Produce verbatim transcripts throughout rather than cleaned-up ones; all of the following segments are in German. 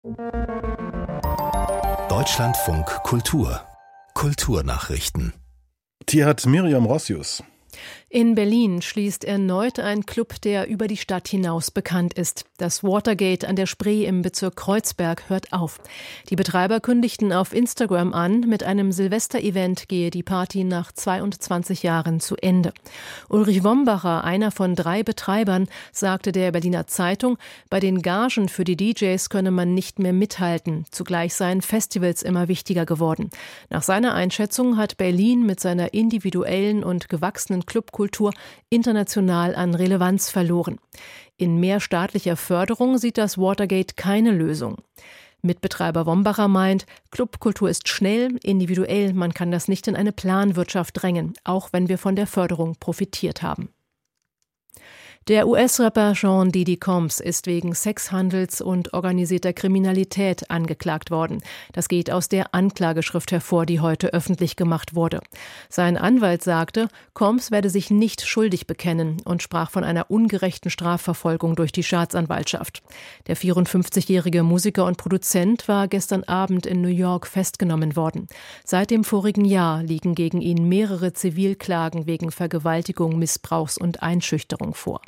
Deutschlandfunk Kultur. Kulturnachrichten. Die hat Miriam Rossius. In Berlin schließt erneut ein Club, der über die Stadt hinaus bekannt ist. Das Watergate an der Spree im Bezirk Kreuzberg hört auf. Die Betreiber kündigten auf Instagram an, mit einem Silvester-Event gehe die Party nach zweiundzwanzig Jahren zu Ende. Ulrich Wombacher, einer von drei Betreibern, sagte der Berliner Zeitung, bei den Gagen für die D Js könne man nicht mehr mithalten. Zugleich seien Festivals immer wichtiger geworden. Nach seiner Einschätzung hat Berlin mit seiner individuellen und gewachsenen Clubkultur international an Relevanz verloren. In mehr staatlicher Förderung sieht das Watergate keine Lösung. Mitbetreiber Wombacher meint, Clubkultur ist schnell, individuell, man kann das nicht in eine Planwirtschaft drängen, auch wenn wir von der Förderung profitiert haben. Der U S-Rapper Sean Diddy Combs ist wegen Sexhandels und organisierter Kriminalität angeklagt worden. Das geht aus der Anklageschrift hervor, die heute öffentlich gemacht wurde. Sein Anwalt sagte, Combs werde sich nicht schuldig bekennen und sprach von einer ungerechten Strafverfolgung durch die Staatsanwaltschaft. Der vierundfünfzigjährige Musiker und Produzent war gestern Abend in New York festgenommen worden. Seit dem vorigen Jahr liegen gegen ihn mehrere Zivilklagen wegen Vergewaltigung, Missbrauchs und Einschüchterung vor.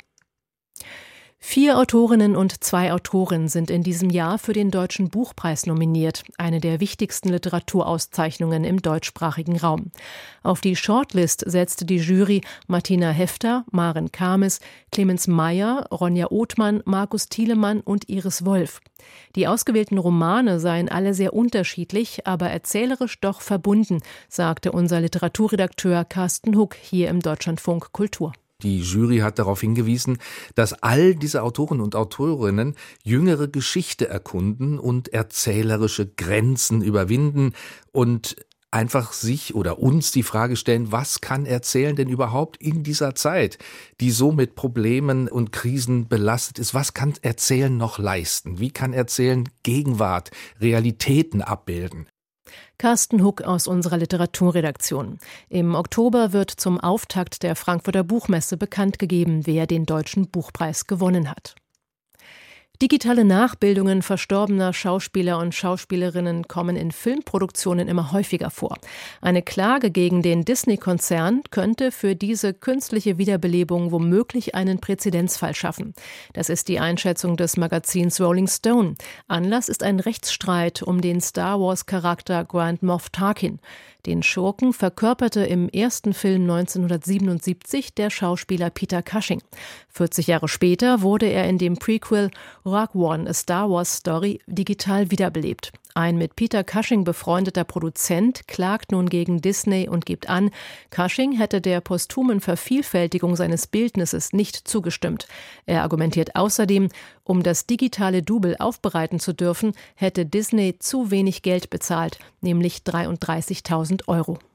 Vier Autorinnen und zwei Autoren sind in diesem Jahr für den Deutschen Buchpreis nominiert, eine der wichtigsten Literaturauszeichnungen im deutschsprachigen Raum. Auf die Shortlist setzte die Jury Martina Hefter, Maren Kames, Clemens Meyer, Ronja Othmann, Markus Thielemann und Iris Wolf. Die ausgewählten Romane seien alle sehr unterschiedlich, aber erzählerisch doch verbunden, sagte unser Literaturredakteur Carsten Huck hier im Deutschlandfunk Kultur. Die Jury hat darauf hingewiesen, dass all diese Autoren und Autorinnen jüngere Geschichte erkunden und erzählerische Grenzen überwinden und einfach sich oder uns die Frage stellen, was kann Erzählen denn überhaupt in dieser Zeit, die so mit Problemen und Krisen belastet ist? Was kann Erzählen noch leisten? Wie kann Erzählen Gegenwart, Realitäten abbilden? Carsten Huck aus unserer Literaturredaktion. Im Oktober wird zum Auftakt der Frankfurter Buchmesse bekannt gegeben, wer den Deutschen Buchpreis gewonnen hat. Digitale Nachbildungen verstorbener Schauspieler und Schauspielerinnen kommen in Filmproduktionen immer häufiger vor. Eine Klage gegen den Disney-Konzern könnte für diese künstliche Wiederbelebung womöglich einen Präzedenzfall schaffen. Das ist die Einschätzung des Magazins Rolling Stone. Anlass ist ein Rechtsstreit um den Star-Wars-Charakter Grand Moff Tarkin. Den Schurken verkörperte im ersten Film neunzehnhundertsiebenundsiebzig der Schauspieler Peter Cushing. vierzig Jahre später wurde er in dem Prequel Rogue One, A Star Wars Story digital wiederbelebt. Ein mit Peter Cushing befreundeter Produzent klagt nun gegen Disney und gibt an, Cushing hätte der posthumen Vervielfältigung seines Bildnisses nicht zugestimmt. Er argumentiert außerdem, um das digitale Double aufbereiten zu dürfen, hätte Disney zu wenig Geld bezahlt, nämlich dreiunddreißigtausend Euro.